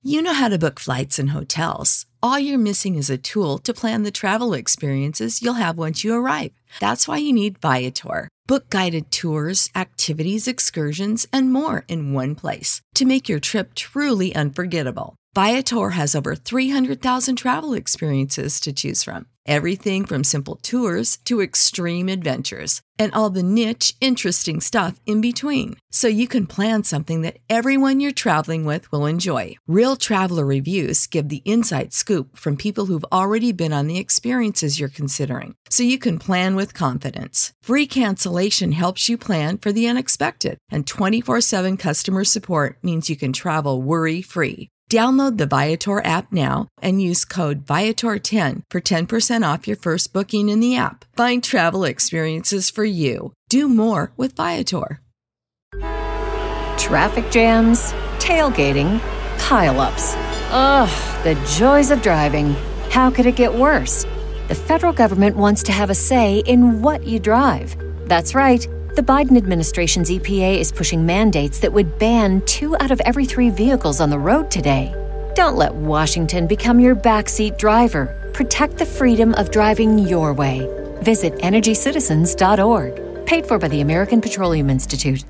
You know how to book flights and hotels. All you're missing is a tool to plan the travel experiences you'll have once you arrive. That's why you need Viator. Book guided tours, activities, excursions, and more in one place to make your trip truly unforgettable. Viator has over 300,000 travel experiences to choose from. Everything from simple tours to extreme adventures and all the niche, interesting stuff in between. So you can plan something that everyone you're traveling with will enjoy. Real traveler reviews give the inside scoop from people who've already been on the experiences you're considering. So you can plan with confidence. Free cancellation helps you plan for the unexpected. And 24/7 customer support means you can travel worry-free. Download the Viator app now and use code Viator10 for 10% off your first booking in the app. Find travel experiences for you. Do more with Viator. Traffic jams, tailgating, pile-ups. Ugh, the joys of driving. How could it get worse? The federal government wants to have a say in what you drive. That's right. The Biden administration's EPA is pushing mandates that would ban 2 out of every 3 vehicles on the road today. Don't let Washington become your backseat driver. Protect the freedom of driving your way. Visit EnergyCitizens.org. Paid for by the American Petroleum Institute.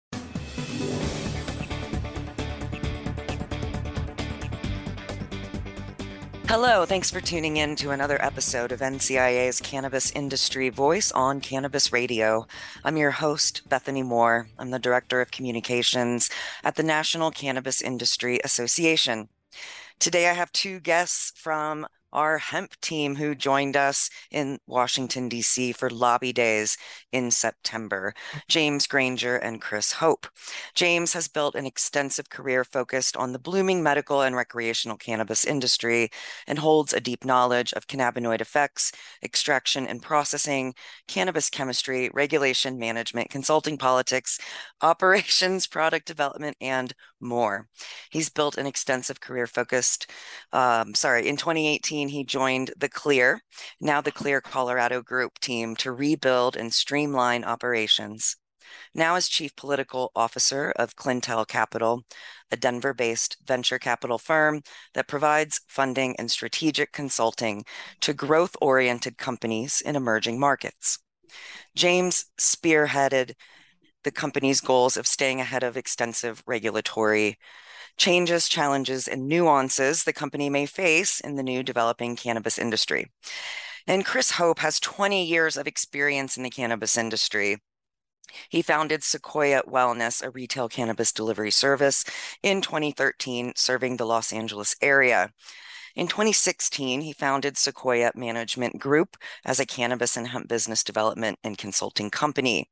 Hello, thanks for tuning in to another episode of NCIA's Cannabis Industry Voice on Cannabis Radio. I'm your host, Bethany Moore. I'm the Director of Communications at the National Cannabis Industry Association. Today I have 2 guests from our hemp team who joined us in Washington, D.C. for Lobby Days in September, James Granger and Chris Hope. James has built an extensive career focused on the blooming medical and recreational cannabis industry and holds a deep knowledge of cannabinoid effects, extraction and processing, cannabis chemistry, regulation, management, consulting, politics, operations, product development, and more. He's built an extensive career focused, in 2018, he joined the Clear, now the Clear Colorado Group team to rebuild and streamline operations. Now as Chief Political Officer of Clintel Capital, a Denver-based venture capital firm that provides funding and strategic consulting to growth-oriented companies in emerging markets. James spearheaded the company's goals of staying ahead of extensive regulatory changes, challenges, and nuances the company may face in the new developing cannabis industry. And Chris Hope has 20 years of experience in the cannabis industry. He founded Sequoia Wellness, a retail cannabis delivery service, in 2013, serving the Los Angeles area. In 2016, he founded Sequoia Management Group as a cannabis and hemp business development and consulting company.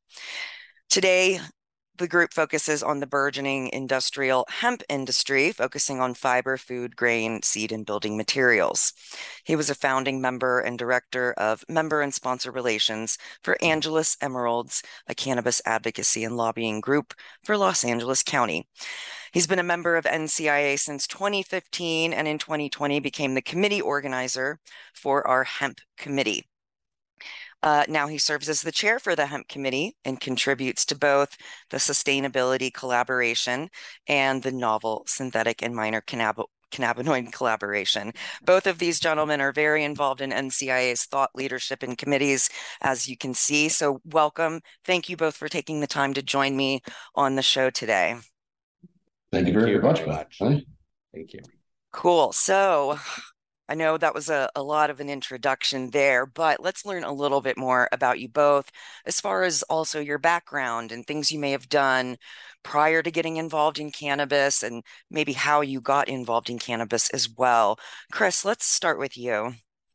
Today, the group focuses on the burgeoning industrial hemp industry, focusing on fiber, food, grain, seed, and building materials. He was a founding member and director of member and sponsor relations for Angelus Emeralds, a cannabis advocacy and lobbying group for Los Angeles County. He's been a member of NCIA since 2015, and in 2020 became the committee organizer for our hemp committee. Now he serves as the chair for the hemp committee and contributes to both the sustainability collaboration and the novel synthetic and minor cannabinoid collaboration. Both of these gentlemen are very involved in NCIA's thought leadership and committees, as you can see. So welcome. Thank you both for taking the time to join me on the show today. Thank you very much, Beth. Thank you. Cool. So I know that was a lot of an introduction there, but let's learn a little bit more about you both, as far as also your background and things you may have done prior to getting involved in cannabis, and maybe how you got involved in cannabis as well. Chris, let's start with you.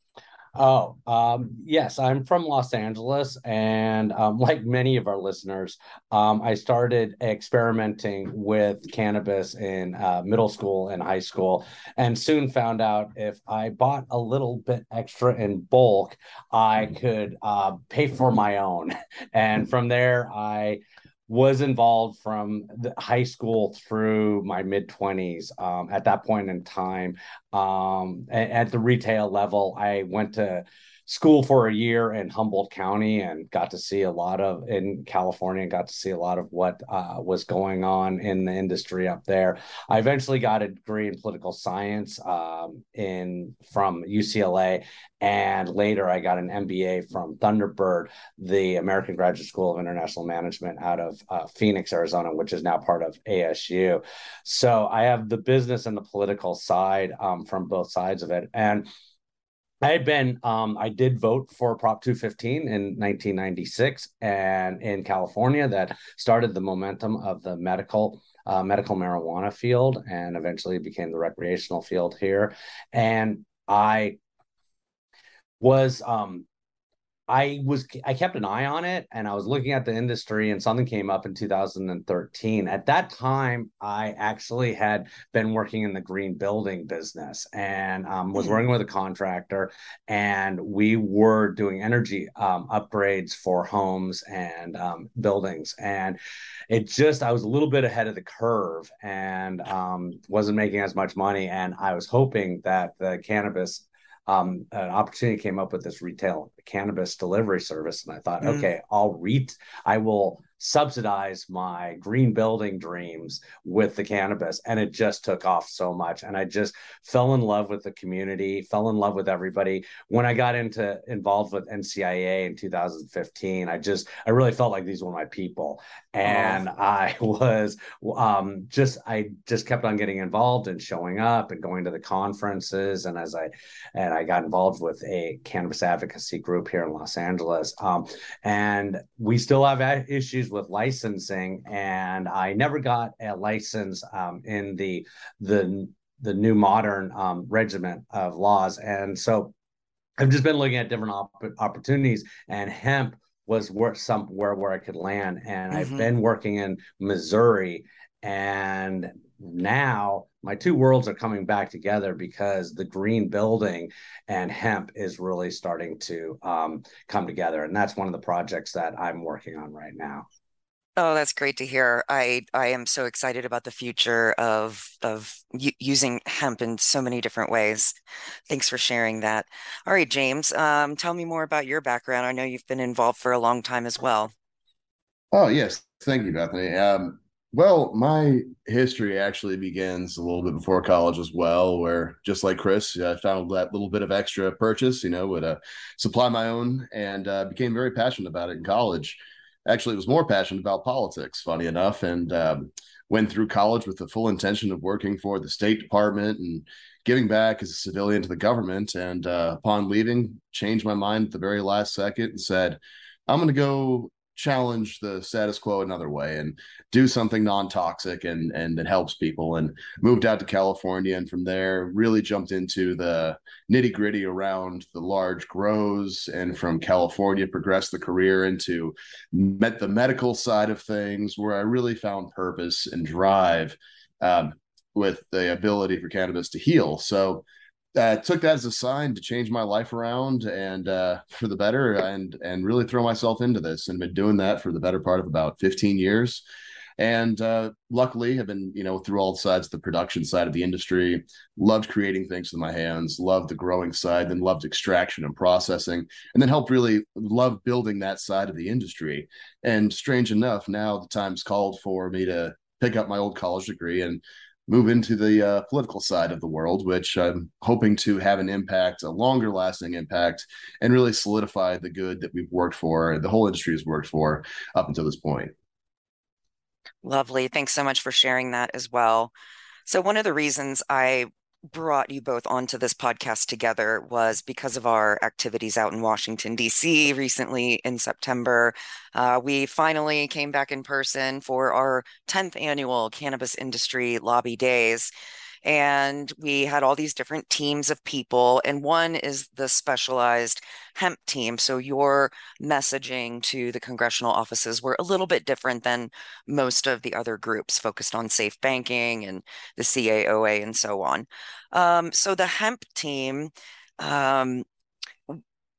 Yes, I'm from Los Angeles, and like many of our listeners, I started experimenting with cannabis in middle school and high school, and soon found out if I bought a little bit extra in bulk, I could pay for my own. And from there, I was involved from the high school through my mid-20s. At that point in time, at the retail level, I went to school for a year in Humboldt County and got to see a lot of in California and got to see a lot of what was going on in the industry up there. I eventually got a degree in political science in from UCLA, and later I got an MBA from Thunderbird, the American Graduate School of International Management out of Phoenix, Arizona, which is now part of ASU. So I have the business and the political side from both sides of it. And I did vote for Prop 215 in 1996 and in California that started the momentum of the medical marijuana field and eventually became the recreational field here. And was I kept an eye on it and I was looking at the industry and something came up in 2013. At that time, I actually had been working in the green building business and was working with a contractor, and we were doing energy upgrades for homes and buildings. And I was a little bit ahead of the curve and wasn't making as much money. And I was hoping that the cannabis an opportunity came up with this retail cannabis delivery service, and I thought, okay, I will subsidize my green building dreams with the cannabis, and it just took off so much. And I just fell in love with the community, fell in love with everybody. When I got involved with NCIA in 2015, I really felt like these were my people, and I just kept on getting involved and showing up and going to the conferences, and I got involved with a cannabis advocacy group here in Los Angeles. And we still have issues with licensing, and I never got a license in the new modern regiment of laws. And so I've just been looking at different opportunities, and hemp was somewhere where I could land. And I've been working in Missouri, and now my two worlds are coming back together because the green building and hemp is really starting to come together. And that's one of the projects that I'm working on right now. Oh, that's great to hear. I am so excited about the future of using hemp in so many different ways. Thanks for sharing that. All right, James, tell me more about your background. I know you've been involved for a long time as well. Oh, yes. Thank you, Bethany. Well, my history actually begins a little bit before college as well, where just like Chris, I found that little bit of extra purchase, would supply my own, and became very passionate about it in college. Actually, was more passionate about politics, funny enough, and went through college with the full intention of working for the State Department and giving back as a civilian to the government. And upon leaving, changed my mind at the very last second and said, I'm going to go challenge the status quo another way and do something non-toxic and that helps people, and moved out to California, and from there really jumped into the nitty-gritty around the large grows, and from California progressed the career into the medical side of things, where I really found purpose and drive with the ability for cannabis to heal. So took that as a sign to change my life around and for the better, and really throw myself into this, and been doing that for the better part of about 15 years. And luckily have been, through all sides of the production side of the industry, loved creating things with my hands, loved the growing side, then loved extraction and processing, and then helped really love building that side of the industry. And strange enough, now the time's called for me to pick up my old college degree and move into the political side of the world, which I'm hoping to have an impact, a longer lasting impact, and really solidify the good that we've worked for, the whole industry has worked for up until this point. Lovely. Thanks so much for sharing that as well. So one of the reasons I brought you both onto this podcast together was because of our activities out in Washington, D.C. recently in September. We finally came back in person for our 10th annual Cannabis Industry Lobby Days. And we had all these different teams of people, and one is the specialized hemp team. So your messaging to the congressional offices were a little bit different than most of the other groups focused on safe banking and the CAOA and so on. So the hemp team, the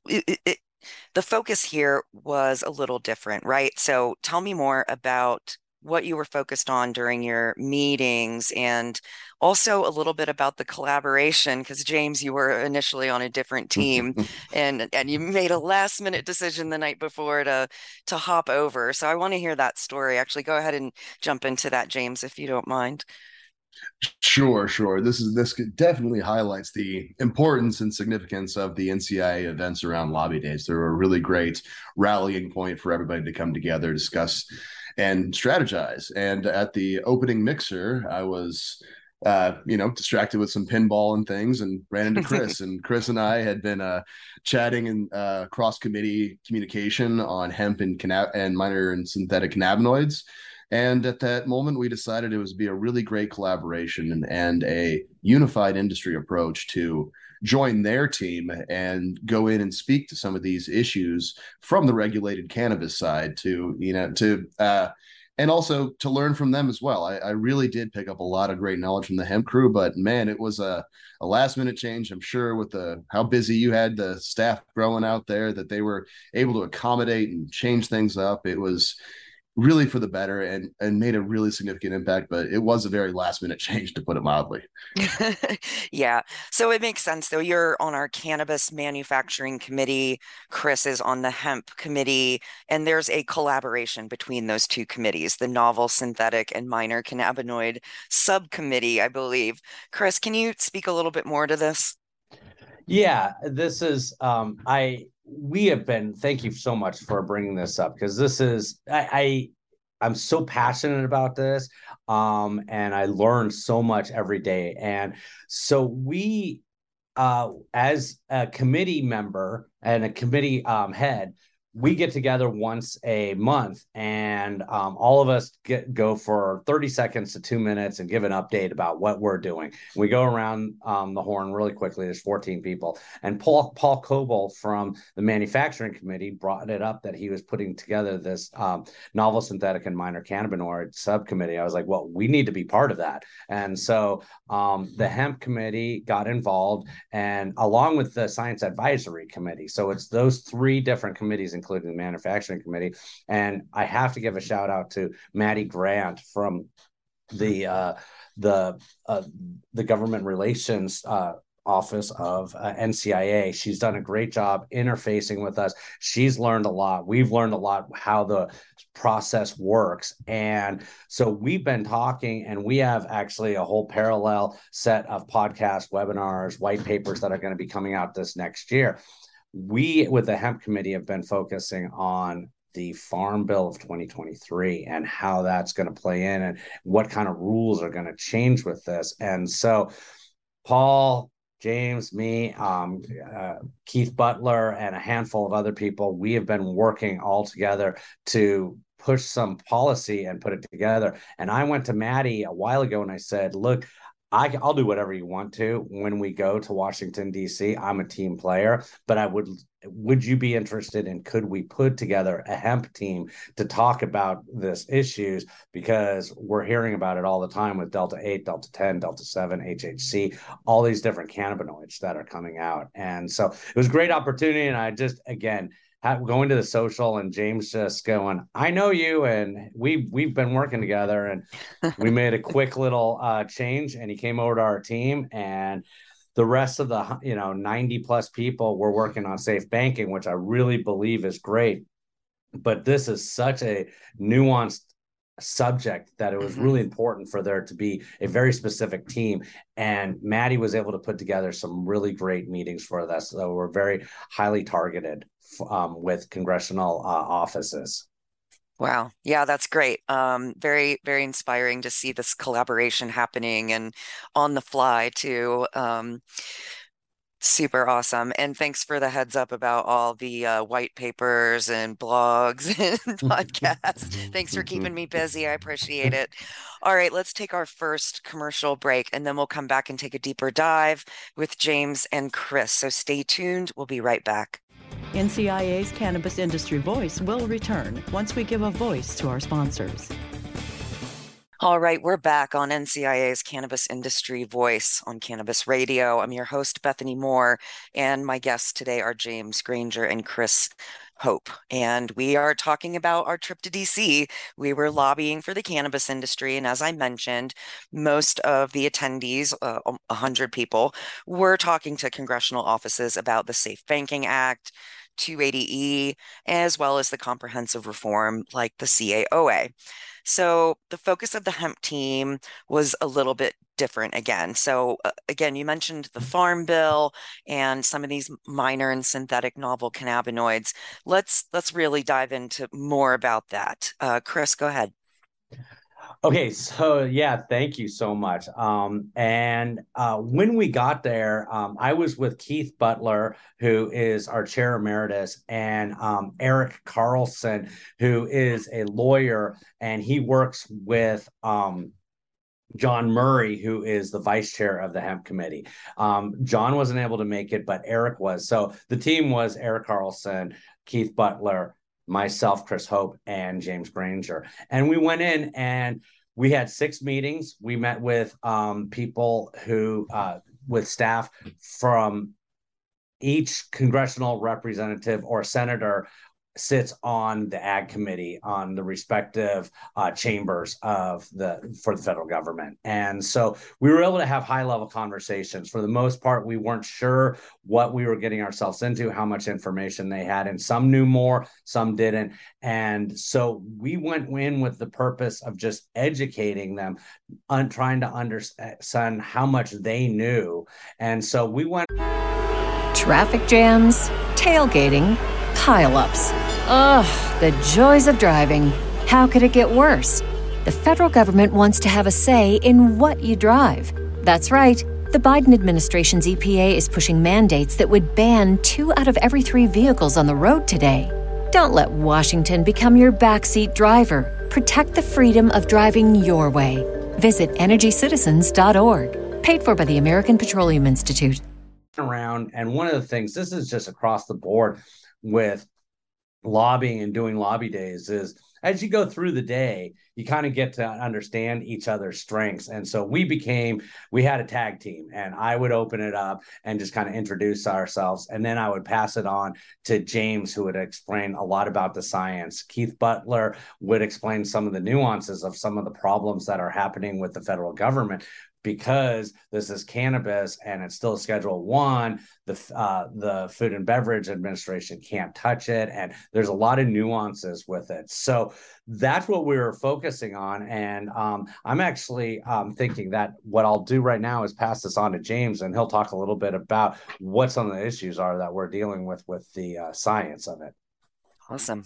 focus here was a little different, right? So tell me more about what you were focused on during your meetings, and also a little bit about the collaboration, because James, you were initially on a different team and you made a last minute decision the night before to hop over. So I want to hear that story. Actually, go ahead and jump into that, James, if you don't mind. Sure, sure. This definitely highlights the importance and significance of the NCIA events around lobby days. They're a really great rallying point for everybody to come together, discuss, and strategize. And at the opening mixer, I was distracted with some pinball and things, and ran into Chris. And Chris and I had been chatting in cross committee communication on hemp and minor and synthetic cannabinoids. And at that moment, we decided it would be a really great collaboration and a unified industry approach to join their team and go in and speak to some of these issues from the regulated cannabis side and also to learn from them as well. I really did pick up a lot of great knowledge from the hemp crew, but man, it was a last minute change. I'm sure with how busy you had the staff growing out there, that they were able to accommodate and change things up. It was really for the better and made a really significant impact, but it was a very last minute change, to put it mildly. Yeah. So it makes sense, though. You're on our cannabis manufacturing committee. Chris is on the hemp committee, and there's a collaboration between those two committees, the novel synthetic and minor cannabinoid subcommittee, I believe. Chris, can you speak a little bit more to this? Yeah, this is thank you so much for bringing this up, because this is I'm so passionate about this, and I learn so much every day. And so we, as a committee member and a committee head, we get together once a month, and all of us go for 30 seconds to 2 minutes and give an update about what we're doing. We go around the horn really quickly. There's 14 people. And Paul Coble from the manufacturing committee brought it up that he was putting together this novel synthetic and minor cannabinoid subcommittee. I was like, well, we need to be part of that. And so the hemp committee got involved, and along with the science advisory committee. So it's those three different committees, including the manufacturing committee. And I have to give a shout out to Maddie Grant from the government relations office of NCIA. She's done a great job interfacing with us. She's learned a lot. We've learned a lot how the process works. And so we've been talking, and we have actually a whole parallel set of podcasts, webinars, white papers that are going to be coming out this next year. We, with the hemp committee, have been focusing on the Farm Bill of 2023 and how that's going to play in and what kind of rules are going to change with this. And so Paul, James, me, Keith Butler, and a handful of other people, we have been working all together to push some policy and put it together. And I went to Maddie a while ago and I said, look, I'll do whatever you want to when we go to Washington, D.C. I'm a team player, but would you be interested in, could we put together a hemp team to talk about this issues? Because we're hearing about it all the time with Delta 8, Delta 10, Delta 7, HHC, all these different cannabinoids that are coming out. And so it was a great opportunity. And I just, again, going to the social, and James just going, I know you, and we've been working together, and we made a quick little change, and he came over to our team, and the rest of the 90 plus people were working on safe banking, which I really believe is great. But this is such a nuanced subject that it was really important for there to be a very specific team, and Maddie was able to put together some really great meetings for us. So we're very highly targeted with congressional offices. Wow. Yeah, that's great. Very, very inspiring to see this collaboration happening and on the fly too. Super awesome. And thanks for the heads up about all the white papers and blogs and podcasts. Thanks for keeping me busy. I appreciate it. All right, let's take our first commercial break, and then we'll come back and take a deeper dive with James and Chris. So stay tuned. We'll be right back. NCIA's Cannabis Industry Voice will return once we give a voice to our sponsors. All right, we're back on NCIA's Cannabis Industry Voice on Cannabis Radio. I'm your host, Bethany Moore, and my guests today are James Granger and Chris Hope. And we are talking about our trip to DC. We were lobbying for the cannabis industry. And as I mentioned, most of the attendees, 100 people, were talking to congressional offices about the Safe Banking Act, 280E, as well as the comprehensive reform like the CAOA. So the focus of the hemp team was a little bit different again. So again, you mentioned the Farm Bill and some of these minor and synthetic novel cannabinoids. Let's really dive into more about that. Chris, go ahead. Okay, so yeah, thank you so much. And when we got there, I was with Keith Butler, who is our chair emeritus, and Eric Carlson, who is a lawyer, and he works with John Murray, who is the vice chair of the hemp committee. John wasn't able to make it, but Eric was. So the team was Eric Carlson, Keith Butler, myself, Chris Hope, and James Granger. And we went in and we had 6 meetings. We met with people who, with staff from each congressional representative or senator sits on the ag committee on the respective chambers for the federal government. And so we were able to have high level conversations. For the most part, we weren't sure what we were getting ourselves into, how much information they had, and some knew more, some didn't. And so we went in with the purpose of just educating them on trying to understand how much they knew. And so we went. Traffic jams, tailgating, pileups. Ugh, the joys of driving. How could it get worse? The federal government wants to have a say in what you drive. That's right. The Biden administration's EPA is pushing mandates that would ban 2 out of every 3 vehicles on the road today. Don't let Washington become your backseat driver. Protect the freedom of driving your way. Visit EnergyCitizens.org. Paid for by the American Petroleum Institute. Around, and one of the things, this is just across the board with lobbying and doing lobby days, is as you go through the day, you kind of get to understand each other's strengths. And so we had a tag team, and I would open it up and just kind of introduce ourselves. And then I would pass it on to James, who would explain a lot about the science. Keith Butler would explain some of the nuances of some of the problems that are happening with the federal government. Because this is cannabis and it's still Schedule 1, the Food and Beverage Administration can't touch it, and there's a lot of nuances with it. So that's what we were focusing on. And I'm actually thinking that what I'll do right now is pass this on to James, and he'll talk a little bit about what some of the issues are that we're dealing with the science of it. Awesome.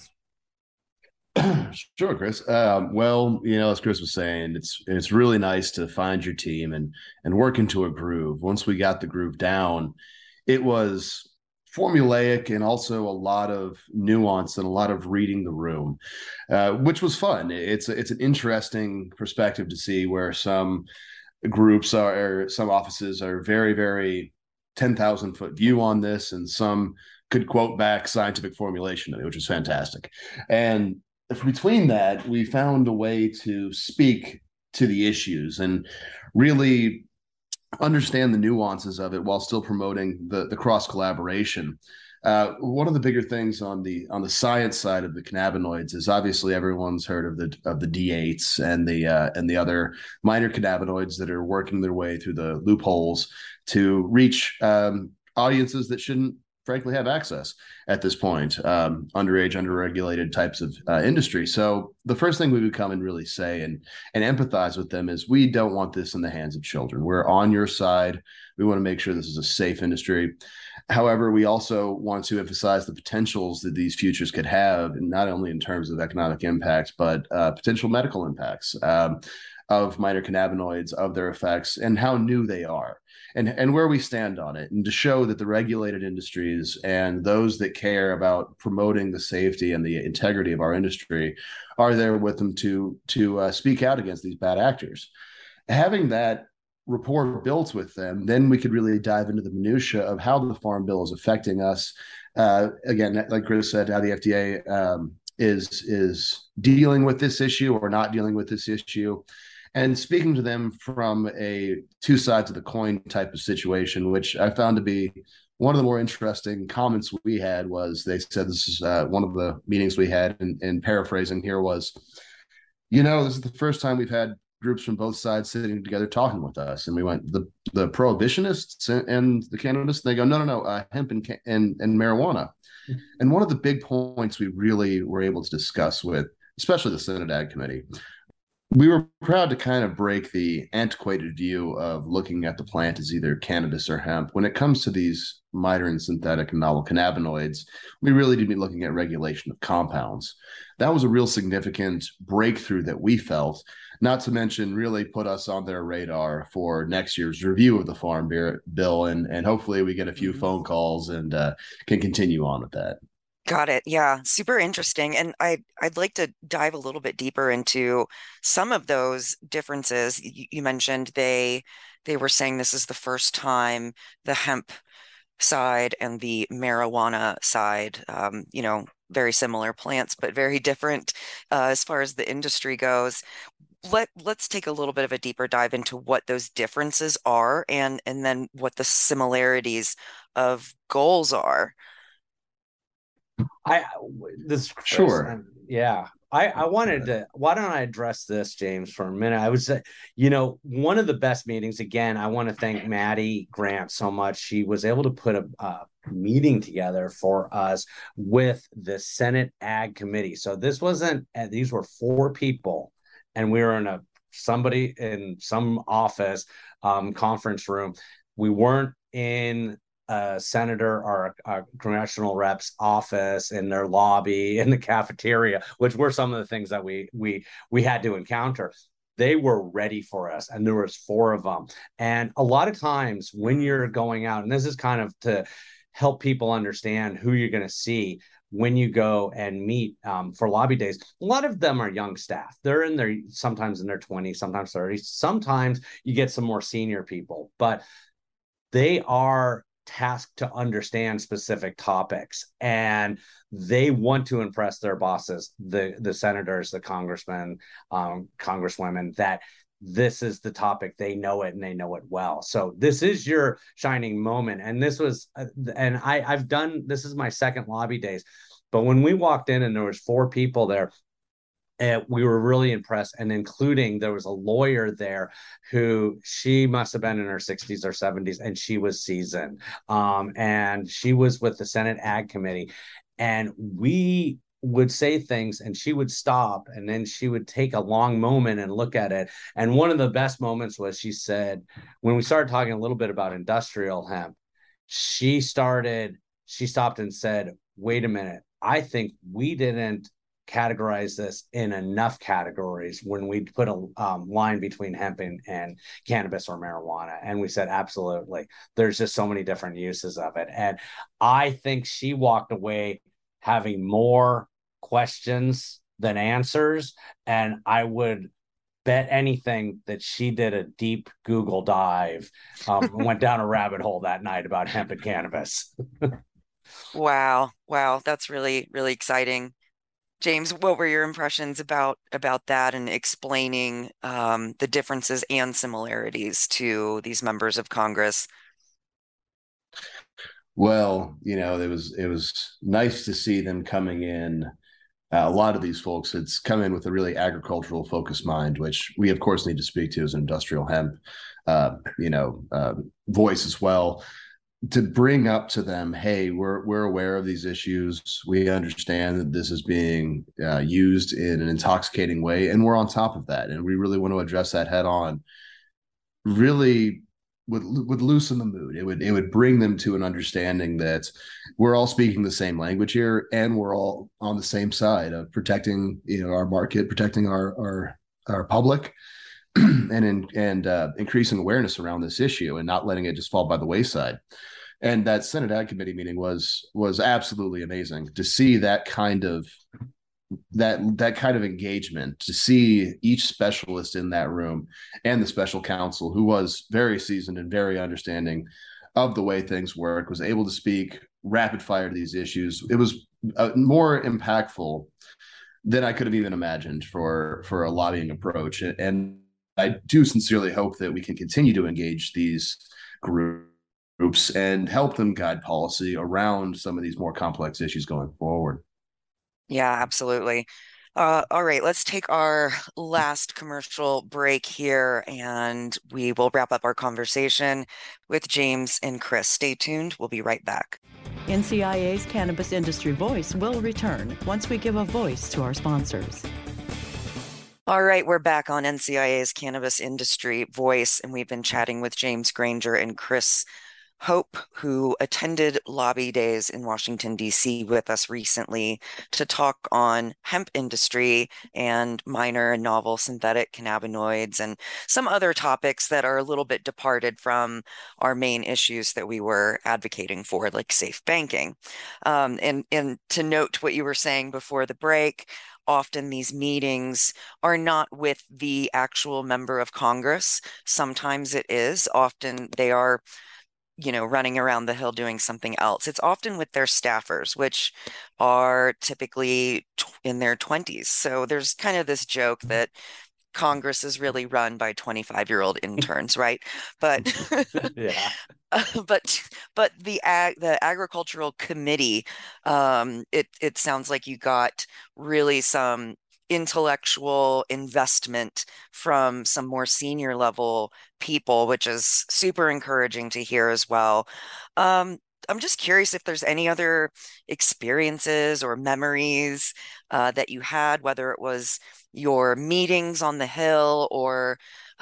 Sure, Chris. Well, as Chris was saying, it's really nice to find your team and work into a groove. Once we got the groove down, it was formulaic and also a lot of nuance and a lot of reading the room, which was fun. It's an interesting perspective to see where some groups or some offices are very, very 10,000 foot view on this, and some could quote back scientific formulation of it, which was fantastic. And between that, we found a way to speak to the issues and really understand the nuances of it while still promoting the cross collaboration. One of the bigger things on the science side of the cannabinoids is obviously everyone's heard of the D8s and the other minor cannabinoids that are working their way through the loopholes to reach audiences that shouldn't frankly have access at this point, underage, underregulated types of industry. So the first thing we would come and really say and empathize with them is we don't want this in the hands of children. We're on your side. We want to make sure this is a safe industry. However, we also want to emphasize the potentials that these futures could have, and not only in terms of economic impacts, but potential medical impacts of minor cannabinoids, of their effects, and how new they are. And where we stand on it, and to show that the regulated industries and those that care about promoting the safety and the integrity of our industry are there with them to speak out against these bad actors. Having that rapport built with them, then we could really dive into the minutia of how the Farm Bill is affecting us. Again, like Chris said, how the FDA is dealing with this issue or not dealing with this issue. and speaking to them from a two sides of the coin type of situation, which I found to be one of the more interesting comments we had. Was they said, this is one of the meetings we had, and paraphrasing here was, this is the first time we've had groups from both sides sitting together talking with us. And we went, the prohibitionists and the cannabis. They go, no, hemp and marijuana. And one of the big points we really were able to discuss with, especially the Senate Ag Committee, we were proud to kind of break the antiquated view of looking at the plant as either cannabis or hemp. When it comes to these modern synthetic and novel cannabinoids, we really need to be looking at regulation of compounds. That was a real significant breakthrough that we felt, not to mention really put us on their radar for next year's review of the Farm Bill. And hopefully we get a few phone calls and can continue on with that. Got it. Yeah, super interesting. And I'd like to dive a little bit deeper into some of those differences. You mentioned they were saying this is the first time the hemp side and the marijuana side, very similar plants, but very different as far as the industry goes. Let's take a little bit of a deeper dive into what those differences are and then what the similarities of goals are. Sure. Yeah. I wanted to, why don't I address this, James, for a minute? I would say, one of the best meetings, again, I want to thank Maddie Grant so much. She was able to put a meeting together for us with the Senate Ag Committee. So this wasn't, these were 4 people, and we were in somebody in some office conference room. We weren't in a senator or a congressional rep's office, in their lobby, in the cafeteria, which were some of the things that we had to encounter. They were ready for us, and there was 4 of them. And a lot of times when you're going out, and this is kind of to help people understand who you're going to see when you go and meet for lobby days, a lot of them are young staff. They're sometimes in their 20s, sometimes 30s. Sometimes you get some more senior people, but they are tasked to understand specific topics, and they want to impress their bosses, the senators, the congressmen, congresswomen, that this is the topic. They know it, and they know it well. So this is your shining moment. And this was, and I've done, this is my second lobby days, but when we walked in and there was 4 people there, we were really impressed, and including there was a lawyer there who, she must have been in her 60s or 70s, and she was seasoned. And she was with the Senate Ag Committee, and we would say things and she would stop, and then she would take a long moment and look at it. And one of the best moments was, she said, when we started talking a little bit about industrial hemp, she stopped and said, wait a minute, I think we didn't categorize this in enough categories when we put a line between hemp and cannabis or marijuana. And we said, absolutely, there's just so many different uses of it. And I think she walked away having more questions than answers. And I would bet anything that she did a deep Google dive, went down a rabbit hole that night about hemp and cannabis. Wow. That's really, really exciting. James, what were your impressions about that, and explaining the differences and similarities to these members of Congress? Well, it was nice to see them coming in. A lot of these folks had come in with a really agricultural focused mind, which we of course need to speak to as an industrial hemp, voice as well. To bring up to them, hey, we're aware of these issues. We understand that this is being used in an intoxicating way, and we're on top of that, and we really want to address that head on. Really would loosen the mood. It would bring them to an understanding that we're all speaking the same language here, and we're all on the same side of protecting our market, protecting our public, and increasing awareness around this issue, and not letting it just fall by the wayside. And that Senate Ag Committee meeting was absolutely amazing to see that kind of engagement, to see each specialist in that room, and the special counsel, who was very seasoned and very understanding of the way things work, was able to speak rapid fire to these issues. It was more impactful than I could have even imagined for a lobbying approach. And I do sincerely hope that we can continue to engage these groups and help them guide policy around some of these more complex issues going forward. Yeah, absolutely. All right, let's take our last commercial break here and we will wrap up our conversation with James and Chris. Stay tuned. We'll be right back. NCIA's Cannabis Industry Voice will return once we give a voice to our sponsors. All right, we're back on NCIA's Cannabis Industry Voice, and we've been chatting with James Granger and Chris Hope, who attended lobby days in Washington, D.C. with us recently to talk on hemp industry and minor and novel synthetic cannabinoids and some other topics that are a little bit departed from our main issues that we were advocating for, like safe banking. And to note what you were saying before the break, often these meetings are not with the actual member of Congress. Sometimes it is. Often they are running around the hill doing something else. It's often with their staffers, which are typically in their 20s. So there's kind of this joke that Congress is really run by 25-year-old interns, right? But Yeah. but the agricultural committee, it sounds like you got really some intellectual investment from some more senior level people, which is super encouraging to hear as well. I'm just curious if there's any other experiences or memories that you had, whether it was your meetings on the Hill or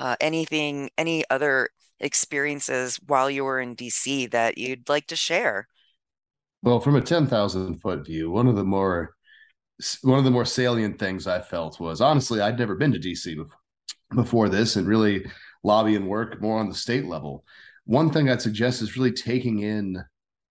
any other experiences while you were in DC that you'd like to share. Well, from a 10,000-foot view, one of the more salient things I felt was, honestly, I'd never been to DC before this, and really lobby and work more on the state level. One thing I'd suggest is really taking in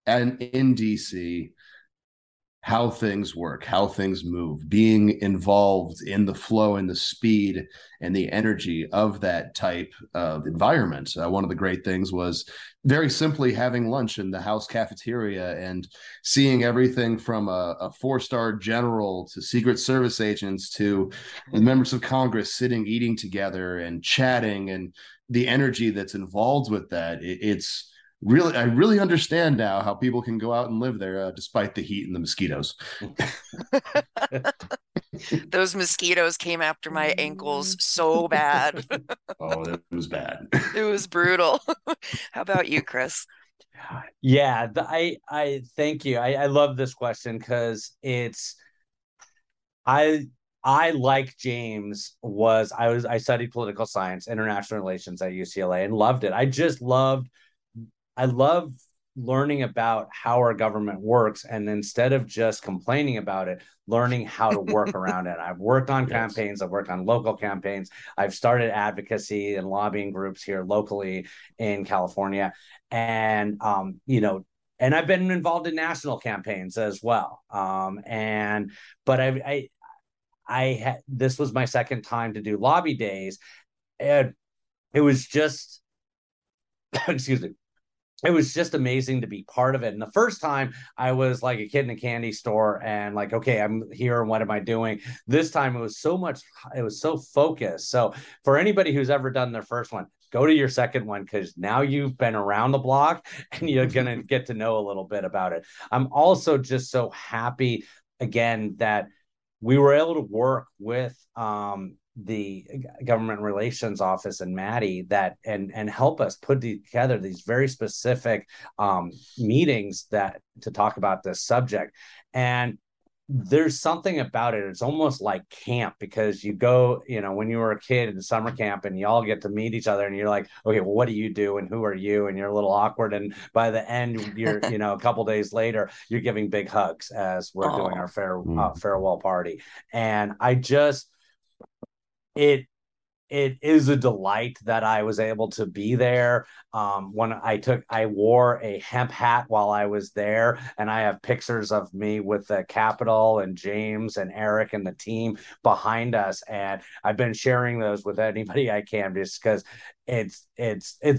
DC how things work, how things move, being involved in the flow and the speed and the energy of that type of environment. One of the great things was very simply having lunch in the House cafeteria and seeing everything from a four-star general to Secret Service agents to the members of Congress sitting, eating together and chatting, and the energy that's involved with that. It's really, I really understand now how people can go out and live there despite the heat and the mosquitoes. Those mosquitoes came after my ankles so bad. Oh, it was bad. It was brutal. How about you, Chris? Yeah, I thank you. I love this question because I like James I studied political science, international relations at UCLA and loved it. I love learning about how our government works, and instead of just complaining about it, learning how to work around it. I've worked on campaigns, I've worked on local campaigns, I've started advocacy and lobbying groups here locally in California, and and I've been involved in national campaigns as well. But this was my second time to do lobby days, and it was just excuse me, it was just amazing to be part of it. And the first time I was like a kid in a candy store and like, okay, I'm here and what am I doing? This time it was so focused. So for anybody who's ever done their first one, go to your second one, because now you've been around the block and you're going to get to know a little bit about it. I'm also just so happy again that we were able to work with the government relations office and Maddie and help us put together these very specific meetings to talk about this subject. And there's something about it. It's almost like camp, because you go, when you were a kid in summer camp and you all get to meet each other and you're like, okay, well, what do you do and who are you? And you're a little awkward. And by the end, you're, a couple days later, you're giving big hugs as we're doing our farewell party. And it is a delight that I was able to be there. When I wore a hemp hat while I was there, and I have pictures of me with the Capitol and James and Eric and the team behind us. And I've been sharing those with anybody I can, just because it's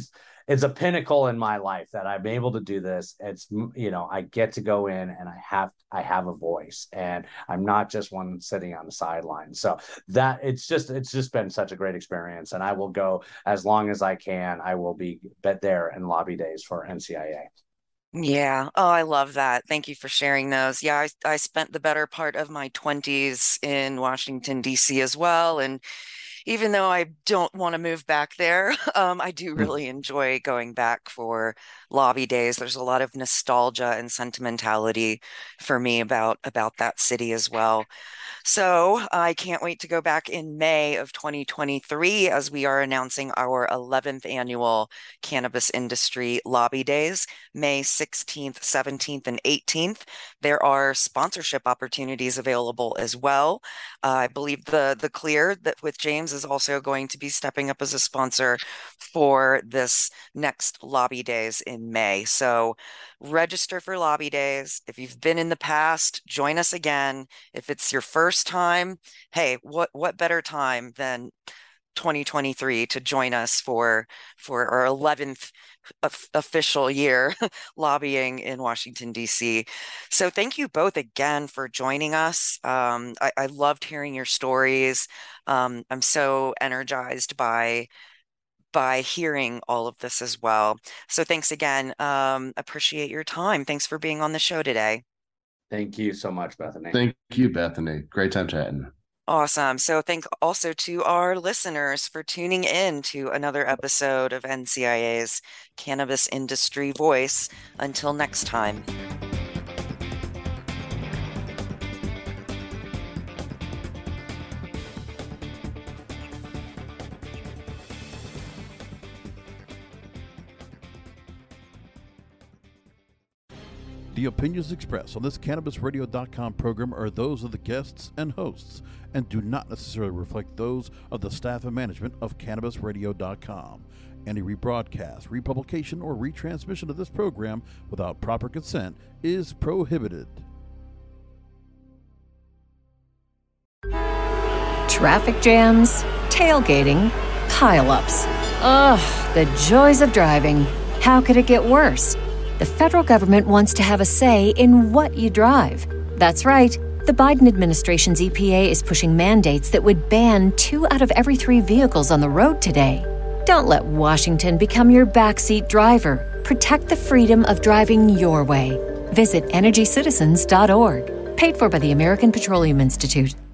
it's a pinnacle in my life that I'm able to do this. It's, I get to go in and I have a voice, and I'm not just one sitting on the sidelines. So that it's just been such a great experience, and I will go as long as I can. I will be there in lobby days for NCIA. Yeah. Oh, I love that. Thank you for sharing those. Yeah, I spent the better part of my 20s in Washington, D.C. as well. And even though I don't want to move back there, I do really enjoy going back for lobby days. There's a lot of nostalgia and sentimentality for me about that city as well. So I can't wait to go back in May of 2023 as we are announcing our 11th annual Cannabis Industry Lobby Days, May 16th, 17th, and 18th. There are sponsorship opportunities available as well. I believe the Clear that with James is also going to be stepping up as a sponsor for this next Lobby Days in May. So register for Lobby Days. If you've been in the past, join us again. If it's your first time, hey, what better time than 2023 to join us for our 11th official year lobbying in Washington, D.C. So thank you both again for joining us. I loved hearing your stories. I'm so energized by hearing all of this as well. So thanks again. Appreciate your time. Thanks for being on the show today. Thank you so much, Bethany. Thank you, Bethany. Great time chatting. Awesome. So thanks also to our listeners for tuning in to another episode of NCIA's Cannabis Industry Voice. Until next time. The opinions expressed on this CannabisRadio.com program are those of the guests and hosts and do not necessarily reflect those of the staff and management of CannabisRadio.com. Any rebroadcast, republication, or retransmission of this program without proper consent is prohibited. Traffic jams, tailgating, pileups. Ugh, the joys of driving. How could it get worse? The federal government wants to have a say in what you drive. That's right. The Biden administration's EPA is pushing mandates that would ban 2 out of every 3 vehicles on the road today. Don't let Washington become your backseat driver. Protect the freedom of driving your way. Visit EnergyCitizens.org. Paid for by the American Petroleum Institute.